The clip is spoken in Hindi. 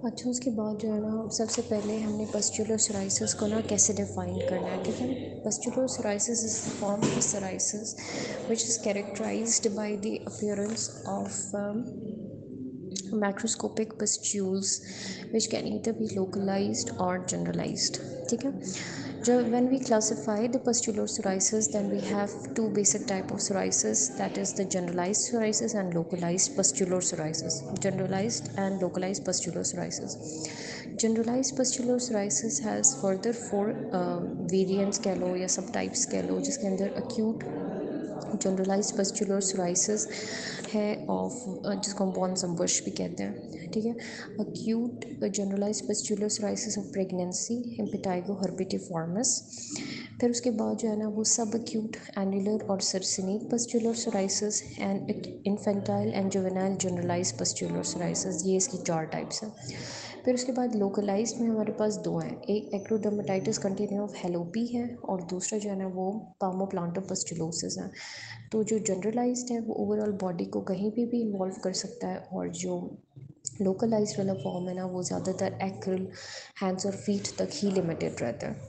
अच्छा, उसके बाद जो है ना सबसे पहले हमने पस्चुलर सोराइसिस को ना कैसे डिफ़ाइन करना है, ठीक है। Pustular psoriasis is the form of psoriasis which is characterised by the appearance of macroscopic pustules which can either be localized or generalized, ठीक है। जब when we classify the pustular psoriasis, then we have two basic type of psoriasis, that is the generalized psoriasis and localized pustular psoriasis. Generalized and localized pustular psoriasis. Generalized pustular psoriasis has further four variants कह लो या subtypes कह लो, जिसके अंदर acute जनरलाइज्ड पस्चुलर सोराइसिस है ऑफ जिसको हम बॉन्सम बुश भी कहते हैं, ठीक है। Acute generalised pustular psoriasis of pregnancy impetigo herpetiformis. फिर उसके बाद जो है ना वो सब अक्यूट एनुलर और circinate pustular psoriasis and infantile and juvenile generalised pustular psoriasis, ये इसकी 4 टाइप्स हैं। फिर उसके बाद लोकलाइज्ड में हमारे पास 2 हैं, एक एक्रोडर्मेटाइटिस कंटिन्यू ऑफ हेलोपी है और दूसरा जो है ना वो पामोप्लांटो पस्टुलोसिस है। तो जो जनरलाइज्ड है वो ओवरऑल बॉडी को कहीं पे भी इन्वॉल्व कर सकता है, और जो लोकलाइज्ड वाला फॉर्म है ना वो ज़्यादातर एक्रल हैंड्स और फीट तक ही लिमिटेड रहता है।